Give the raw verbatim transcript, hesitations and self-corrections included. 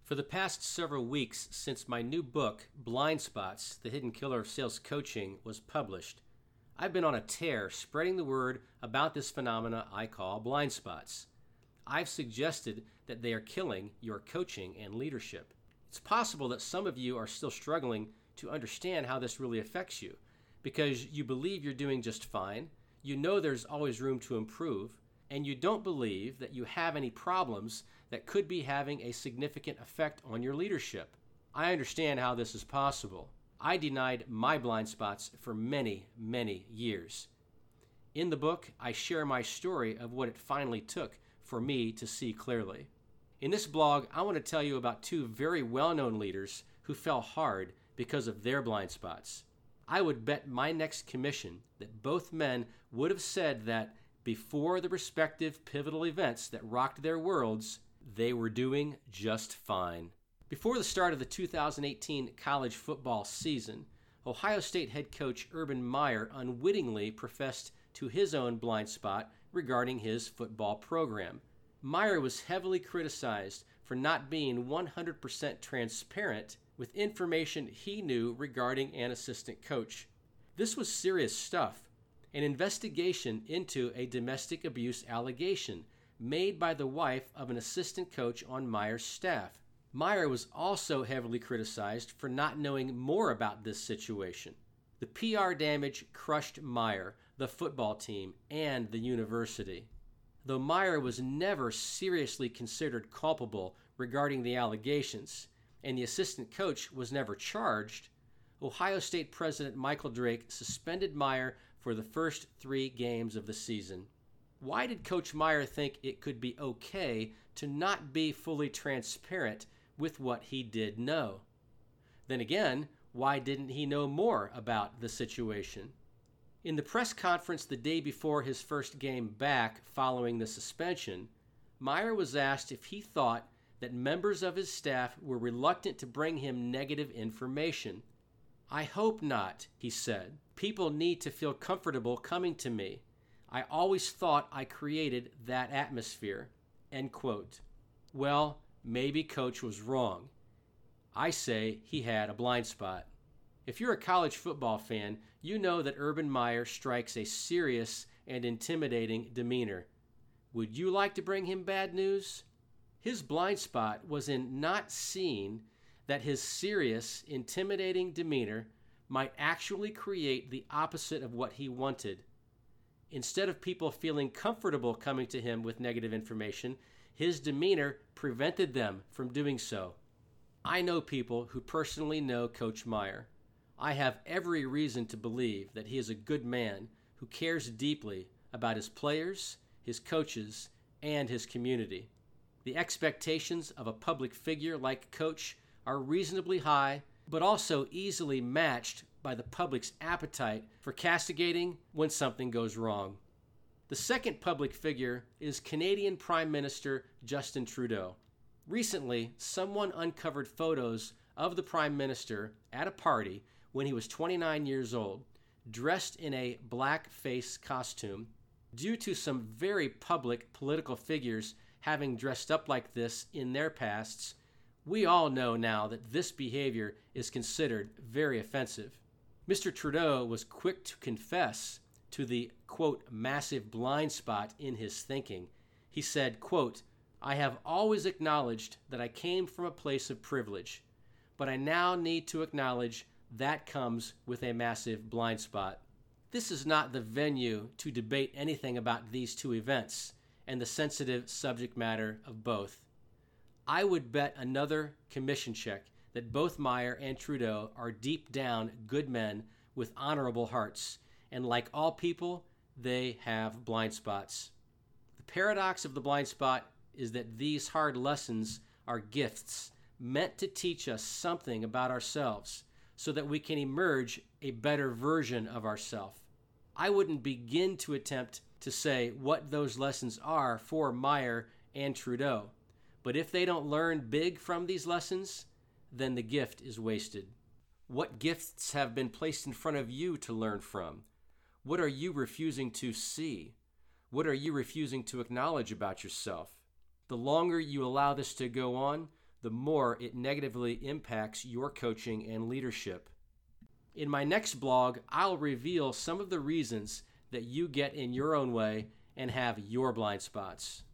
For the past several weeks since my new book, Blind Spots, The Hidden Killer of Sales Coaching, was published, I've been on a tear spreading the word about this phenomena I call blind spots. I've suggested that they are killing your coaching and leadership. It's possible that some of you are still struggling to understand how this really affects you because you believe you're doing just fine, you know there's always room to improve, and you don't believe that you have any problems that could be having a significant effect on your leadership. I understand how this is possible. I denied my blind spots for many, many years. In the book, I share my story of what it finally took for me to see clearly. In this blog, I want to tell you about two very well-known leaders who fell hard because of their blind spots. I would bet my next commission that both men would have said that before the respective pivotal events that rocked their worlds, they were doing just fine. Before the start of the two thousand eighteen college football season, Ohio State head coach Urban Meyer unwittingly professed to his own blind spot regarding his football program. Meyer was heavily criticized for not being one hundred percent transparent with information he knew regarding an assistant coach. This was serious stuff. An investigation into a domestic abuse allegation made by the wife of an assistant coach on Meyer's staff. Meyer was also heavily criticized for not knowing more about this situation. The P R damage crushed Meyer, the football team, and the university. Though Meyer was never seriously considered culpable regarding the allegations, and the assistant coach was never charged, Ohio State President Michael Drake suspended Meyer for the first three games of the season. Why did Coach Meyer think it could be okay to not be fully transparent with what he did know? Then again, why didn't he know more about the situation? In the press conference the day before his first game back following the suspension, Meyer was asked if he thought that members of his staff were reluctant to bring him negative information. "I hope not," he said. "People need to feel comfortable coming to me. I always thought I created that atmosphere." End quote. Well, maybe Coach was wrong. I say he had a blind spot. If you're a college football fan, you know that Urban Meyer strikes a serious and intimidating demeanor. Would you like to bring him bad news? His blind spot was in not seeing that his serious, intimidating demeanor might actually create the opposite of what he wanted. Instead of people feeling comfortable coming to him with negative information, his demeanor prevented them from doing so. I know people who personally know Coach Meyer. I have every reason to believe that he is a good man who cares deeply about his players, his coaches, and his community. The expectations of a public figure like Coach are reasonably high, but also easily matched by the public's appetite for castigating when something goes wrong. The second public figure is Canadian Prime Minister Justin Trudeau. Recently, someone uncovered photos of the Prime Minister at a party when he was twenty-nine years old, dressed in a blackface costume. Due to some very public political figures having dressed up like this in their pasts, we all know now that this behavior is considered very offensive. Mister Trudeau was quick to confess to the, quote, massive blind spot in his thinking. He said, quote, "I have always acknowledged that I came from a place of privilege, but I now need to acknowledge that comes with a massive blind spot." This is not the venue to debate anything about these two events and the sensitive subject matter of both. I would bet another commission check that both Meyer and Trudeau are deep down good men with honorable hearts, and like all people, they have blind spots. The paradox of the blind spot is that these hard lessons are gifts meant to teach us something about ourselves so that we can emerge a better version of ourselves. I wouldn't begin to attempt to say what those lessons are for Meyer and Trudeau, but if they don't learn big from these lessons, then the gift is wasted. What gifts have been placed in front of you to learn from? What are you refusing to see? What are you refusing to acknowledge about yourself? The longer you allow this to go on, the more it negatively impacts your coaching and leadership. In my next blog, I'll reveal some of the reasons that you get in your own way and have your blind spots.